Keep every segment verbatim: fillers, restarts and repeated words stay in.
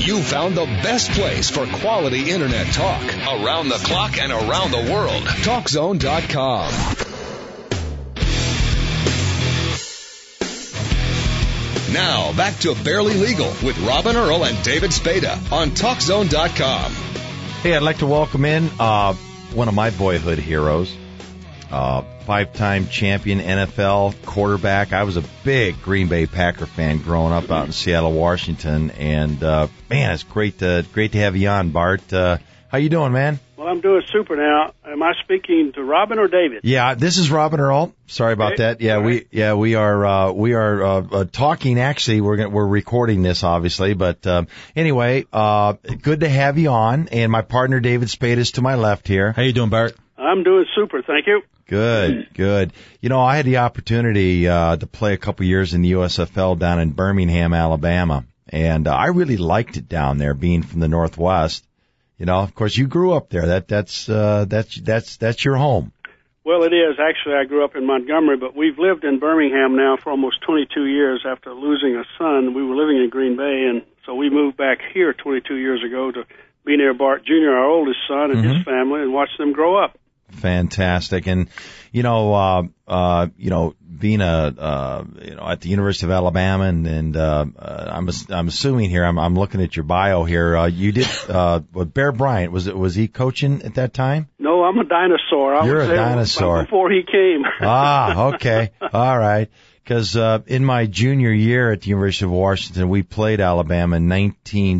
You found the best place for quality internet talk. Around the clock and around the world. talk zone dot com. Now, back to Barely Legal with Robin Earl and David Spada on talk zone dot com. Hey, I'd like to welcome in uh, one of my boyhood heroes, uh, five-time champion N F L quarterback. I was a big Green Bay Packer fan growing up out in Seattle, Washington, and uh, man, it's great to great to have you on, Bart. Uh, how you doing, man? Well, I'm doing super now. Am I speaking to Robin or David? Yeah, this is Robin Earl. Sorry about okay. that. Yeah, right. we yeah we are uh, we are uh, uh, talking. Actually, we're gonna, we're recording this, obviously. But uh, anyway, uh, good to have you on. And my partner David Spade is to my left here. How you doing, Bart? I'm doing super. Thank you. Good, good. You know, I had the opportunity uh, to play a couple years in the U S F L down in Birmingham, Alabama, and uh, I really liked it down there, being from the Northwest. You know, of course, you grew up there. That that's uh, that's that's that's your home. Well, it is. Actually, I grew up in Montgomery, but we've lived in Birmingham now for almost twenty-two years after losing a son. We were living in Green Bay, and so we moved back here twenty-two years ago to be near Bart Junior, our oldest son, and Mm-hmm. his family, and watch them grow up. Fantastic. And, you know, uh, uh, you know, being a, uh, you know, at the University of Alabama and, and, uh, uh I'm, I'm assuming here, I'm, I'm looking at your bio here, uh, you did, uh, with Bear Bryant, was it, was he coaching at that time? No, I'm a dinosaur. I You're was a there dinosaur. before he came. Ah, okay. All right. Cause, uh, in my junior year at the University of Washington, we played Alabama in nineteen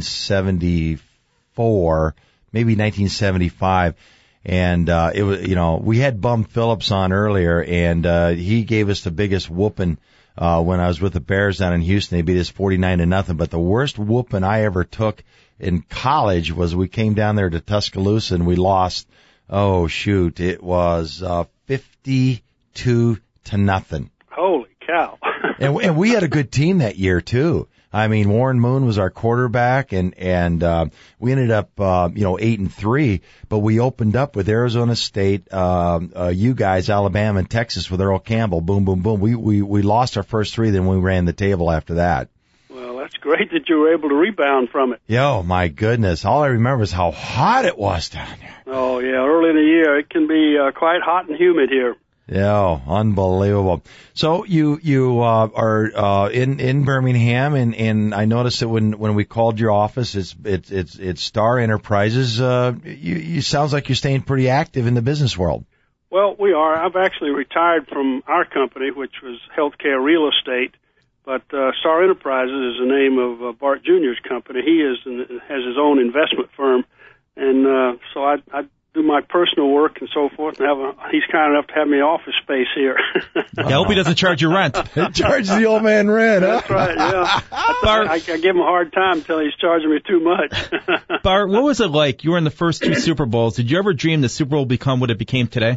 seventy-four, maybe nineteen seventy-five. And, uh, it was, you know, we had Bum Phillips on earlier, and, uh, he gave us the biggest whooping, uh, when I was with the Bears down in Houston. They beat us forty-nine to nothing. But the worst whooping I ever took in college was we came down there to Tuscaloosa and we lost. Oh, shoot. It was, uh, fifty-two to nothing. Holy cow. and, and we had a good team that year, too. I mean, Warren Moon was our quarterback, and and uh, we ended up, uh, you know, eight and three. But we opened up with Arizona State, uh, uh, you guys, Alabama, and Texas with Earl Campbell. Boom, boom, boom. We we we lost our first three, then we ran the table after that. Well, that's great that you were able to rebound from it. Yo, my goodness! All I remember is how hot it was down there. Oh yeah, early in the year it can be uh, quite hot and humid here. Yeah, unbelievable. So you you uh, are uh, in in Birmingham, and, and I noticed that when when we called your office, it's it's it's, it's Star Enterprises. Uh, you you sounds like you're staying pretty active in the business world. Well, we are. I've actually retired from our company, which was Healthcare Real Estate, but uh, Star Enterprises is the name of uh, Bart Junior's company. He is has his own investment firm, and uh, so I. I do my personal work and so forth, and have a, he's kind enough to have me office space here. I hope he doesn't charge you rent. Charge the old man rent, huh? That's right, yeah. Bart, I, I give him a hard time until he's charging me too much. Bart, what was it like? You were in the first two Super Bowls. Did you ever dream the Super Bowl would become what it became today?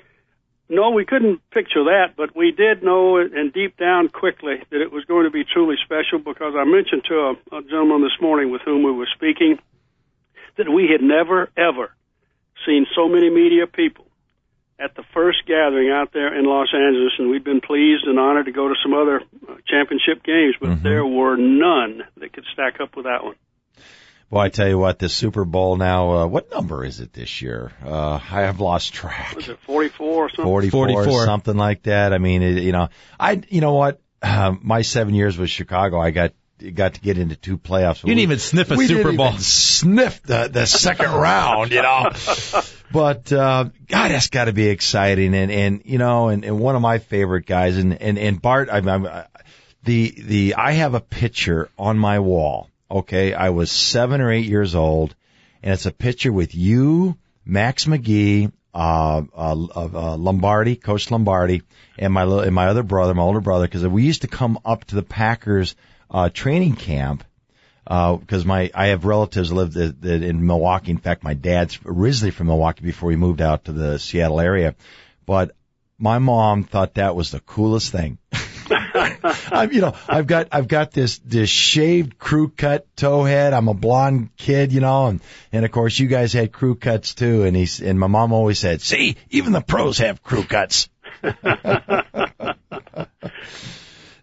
No, we couldn't picture that, but we did know, and deep down quickly, that it was going to be truly special, because I mentioned to a, a gentleman this morning with whom we were speaking that we had never, ever seen so many media people at the first gathering out there in Los Angeles, and we'd been pleased and honored to go to some other uh, championship games, but mm-hmm. there were none that could stack up with that one. Well, I tell you what, the Super Bowl now, uh, what number is it this year? Uh, I have lost track. Was it forty-four or something? forty-four, forty-four. Something like that. I mean, it, you know, I, you know what, uh, my seven years with Chicago, I got got to get into two playoffs. You didn't we, even sniff a we Super didn't Bowl. Even sniff the, the second round, you know. But, uh, God, that's got to be exciting. And, and, you know, and, and one of my favorite guys, and, and, and Bart, I'm, I'm, the, the, I have a picture on my wall. Okay. I was seven or eight years old, and it's a picture with you, Max McGee, uh, uh, uh, Lombardi, Coach Lombardi, and my, and my other brother, my older brother, because we used to come up to the Packers Uh, training camp, uh, because my, I have relatives lived that, that in Milwaukee. In fact, my dad's originally from Milwaukee before he moved out to the Seattle area. But my mom thought that was the coolest thing. I'm, you know, I've got, I've got this, this shaved crew cut toe head. I'm a blonde kid, you know, and, and of course you guys had crew cuts too. And he's, and my mom always said, see, even the pros have crew cuts.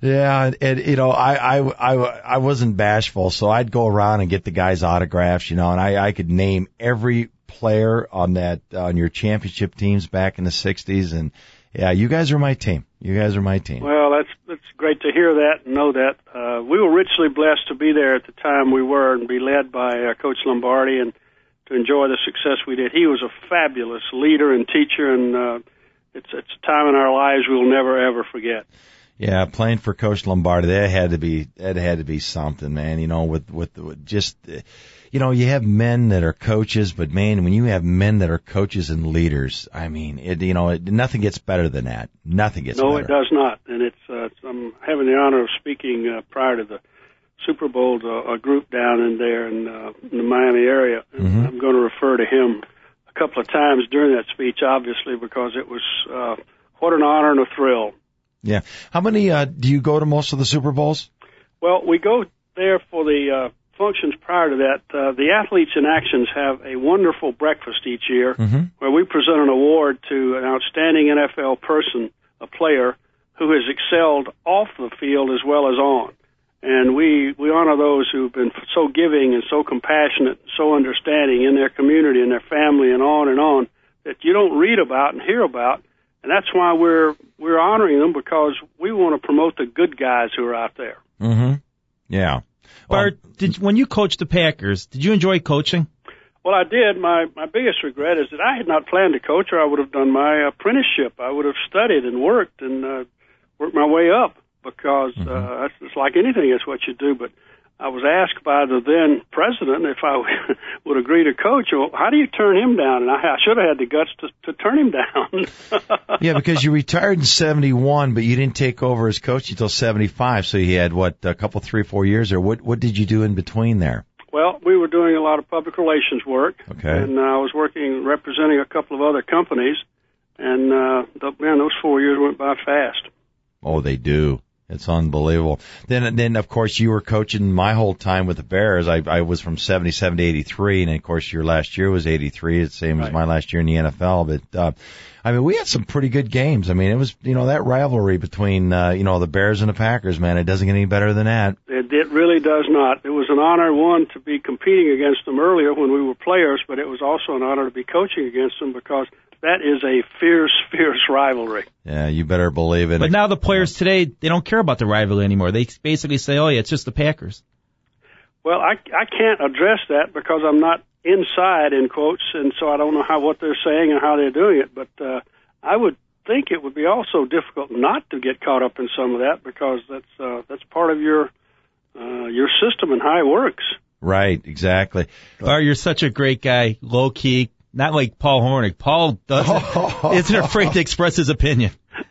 Yeah, and, and you know, I, I, I, I wasn't bashful, so I'd go around and get the guys' autographs, you know, and I, I could name every player on that, on your championship teams back in the sixties, and yeah, you guys are my team. You guys are my team. Well, that's that's great to hear that and know that. Uh, we were richly blessed to be there at the time we were and be led by uh, Coach Lombardi and to enjoy the success we did. He was a fabulous leader and teacher, and uh, it's it's a time in our lives we'll never ever forget. Yeah, playing for Coach Lombardi, that had to be that had to be something, man. You know, with with, with just. Uh, You know, you have men that are coaches, but man, when you have men that are coaches and leaders, I mean, it, you know, it, nothing gets better than that. Nothing gets no, better. No, it does not. And it's, uh, I'm having the honor of speaking uh, prior to the Super Bowl to a group down in there in, uh, in the Miami area. And mm-hmm. I'm going to refer to him a couple of times during that speech, obviously, because it was uh, what an honor and a thrill. Yeah. How many uh, do you go to most of the Super Bowls? Well, we go there for the uh, functions prior to that. Uh, the Athletes in Actions have a wonderful breakfast each year mm-hmm. where we present an award to an outstanding N F L person, a player, who has excelled off the field as well as on. And we, we honor those who've been so giving and so compassionate, so understanding in their community and their family and on and on that you don't read about and hear about. And that's why we're we're honoring them, because we want to promote the good guys who are out there. Mm-hmm. Yeah. Bart, did, when you coached the Packers, did you enjoy coaching? Well, I did. My my biggest regret is that I had not planned to coach, or I would have done my apprenticeship. I would have studied and worked and uh, worked my way up, because mm-hmm. uh, that's, it's like anything, it's what you do. But I was asked by the then president if I would agree to coach. Well, how do you turn him down? And I, I should have had the guts to, to turn him down. Yeah, because you retired in seventy-one, but you didn't take over as coach until seventy-five. So you had, what, a couple, three, four years? Or what, what did you do in between there? Well, we were doing a lot of public relations work. Okay. And uh, I was working, representing a couple of other companies. And, uh, the, man, those four years went by fast. Oh, they do. It's unbelievable. Then, then of course, you were coaching my whole time with the Bears. I, I was from seventy-seven to eighty-three, and of course, your last year was eighty-three. It's the same right. as my last year in the N F L. But uh, I mean, we had some pretty good games. I mean, it was, you know, that rivalry between uh, you know the Bears and the Packers. Man, it doesn't get any better than that. It, it really does not. It was an honor, one, to be competing against them earlier when we were players, but it was also an honor to be coaching against them, because that is a fierce, fierce rivalry. Yeah, you better believe it. But now the players today, they don't care about the rivalry anymore. They basically say, oh, yeah, it's just the Packers. Well, I, I can't address that because I'm not inside, in quotes, and so I don't know how what they're saying and how they're doing it. But uh, I would think it would be also difficult not to get caught up in some of that, because that's uh, that's part of your uh, your system and how it works. Right, exactly. Bart, you're such a great guy, low-key. Not like Paul Hornick. Paul doesn't, isn't afraid to express his opinion.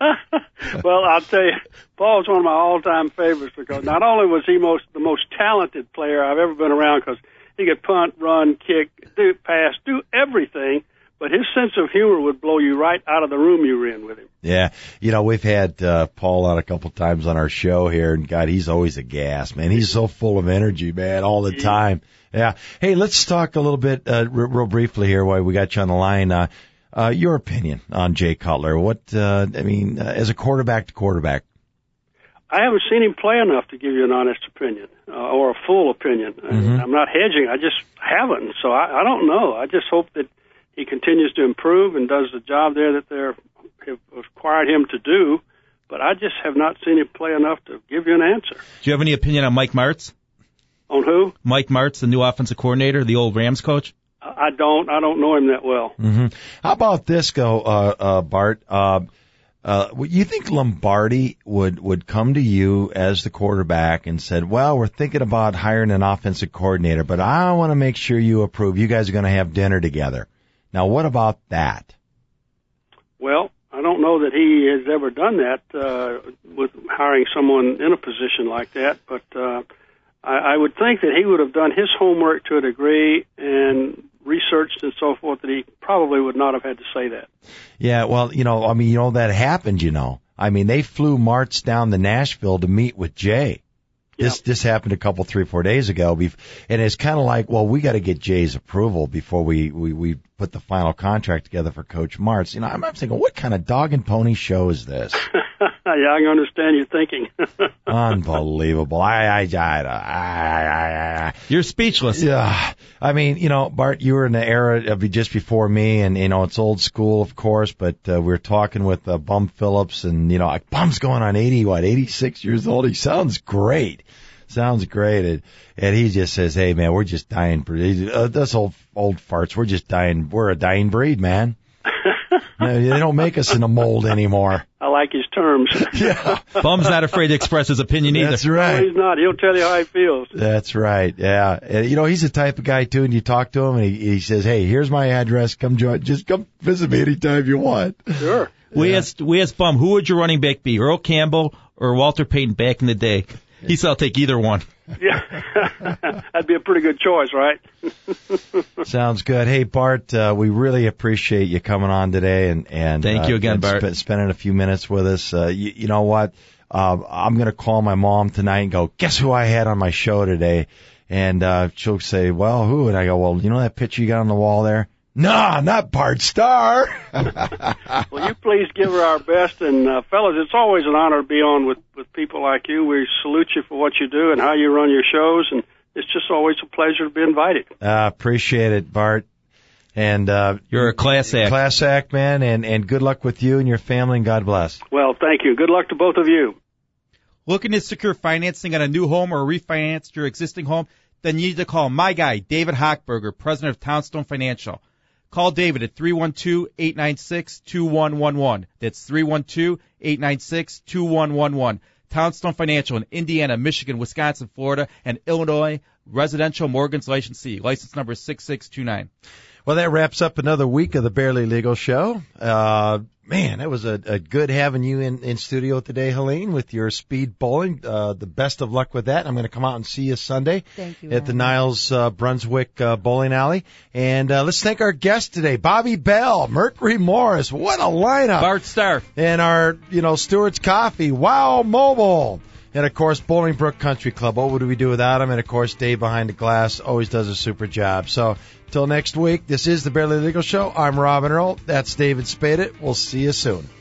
Well, I'll tell you, Paul's one of my all-time favorites, because not only was he most the most talented player I've ever been around, because he could punt, run, kick, do pass, do everything, but his sense of humor would blow you right out of the room you were in with him. Yeah, you know, we've had uh, Paul on a couple times on our show here, and God, he's always a gas, man. He's so full of energy, man, all the time. Yeah. Hey, let's talk a little bit, uh, real, real briefly here while we got you on the line. Uh, uh, your opinion on Jay Cutler. What, uh, I mean, uh, as a quarterback to quarterback. I haven't seen him play enough to give you an honest opinion, uh, or a full opinion. Mm-hmm. I'm not hedging. I just haven't. So I, I don't know. I just hope that he continues to improve and does the job there that they're have required him to do. But I just have not seen him play enough to give you an answer. Do you have any opinion on Mike Martz? On who? Mike Martz, the new offensive coordinator, the old Rams coach. I don't. I don't know him that well. Mm-hmm. How about this, go, uh, uh, Bart? Uh, uh, you think Lombardi would would come to you as the quarterback and said, "Well, we're thinking about hiring an offensive coordinator, but I want to make sure you approve. You guys are going to have dinner together." Now, what about that? Well, I don't know that he has ever done that uh, with hiring someone in a position like that, but. Uh, I would think that he would have done his homework to a degree and researched and so forth, that he probably would not have had to say that. Yeah, well, you know, I mean, you know, that happened, you know. I mean, they flew Martz down to Nashville to meet with Jay. This yeah. this happened a couple, three, four days ago. And it's kind of like, well, we got to get Jay's approval before we, we, we put the final contract together for Coach Martz. You know, I'm, I'm thinking, what kind of dog and pony show is this? I can understand your thinking. Unbelievable. I, I, I, I, I, I, You're speechless. Yeah. I mean, you know, Bart, you were in the era of just before me, and, you know, it's old school, of course, but uh, we were talking with uh, Bum Phillips, and, you know, Bum's going on eighty, what, eighty-six years old. He sounds great. Sounds great. And, and he just says, hey, man, we're just dying. Uh, this old, old farts, we're just dying. We're a dying breed, man. No, they don't make us in a mold anymore. I like his terms. Yeah. Bum's not afraid to express his opinion either. That's right. No, he's not. He'll tell you how he feels. That's right. Yeah. And, you know, he's the type of guy, too, and you talk to him, and he, he says, hey, here's my address. Come join. Just come visit me anytime you want. Sure. We Yeah. asked, we asked Bum, who would your running back be, Earl Campbell or Walter Payton back in the day? He said, I'll take either one. Yeah. That'd be a pretty good choice, right? Sounds good. Hey, Bart, uh, we really appreciate you coming on today, and, and Thank you uh, again, and Bart. Sp- spending a few minutes with us. Uh, you, you know what? Uh, I'm going to call my mom tonight and go, guess who I had on my show today? And uh, she'll say, well, who? And I go, well, you know that picture you got on the wall there? Nah, not Bart Starr. Well, you please give her our best. And, uh, fellas, it's always an honor to be on with, with people like you. We salute you for what you do and how you run your shows. And it's just always a pleasure to be invited. uh, appreciate it, Bart. And uh, You're a class act. class act, man, and, and good luck with you and your family, and God bless. Well, thank you. Good luck to both of you. Looking to secure financing on a new home or refinance your existing home? Then you need to call my guy, David Hochberger, president of Townstone Financial. Call David at three one two, eight nine six, two one one one. That's three one two, eight nine six, two one one one. Townstone Financial in Indiana, Michigan, Wisconsin, Florida, and Illinois. Residential mortgage licensee. License number six six two nine. Well, that wraps up another week of the Barely Legal Show. Uh, man, it was a, a good having you in, in studio today, Helene, with your speed bowling. Uh, the best of luck with that. I'm going to come out and see you Sunday Thank you, at the Ryan. Niles uh, Brunswick uh, Bowling Alley. And uh, let's thank our guest today, Bobby Bell, Mercury Morris. What a lineup. Bart Starr. And our, you know, Stewart's Coffee, Wow Mobile. And, of course, Bolingbrook Country Club. What would we do without him? And, of course, Dave behind the glass always does a super job. So, till next week, this is the Barely Legal Show. I'm Robin Earl. That's David Spadit. We'll see you soon.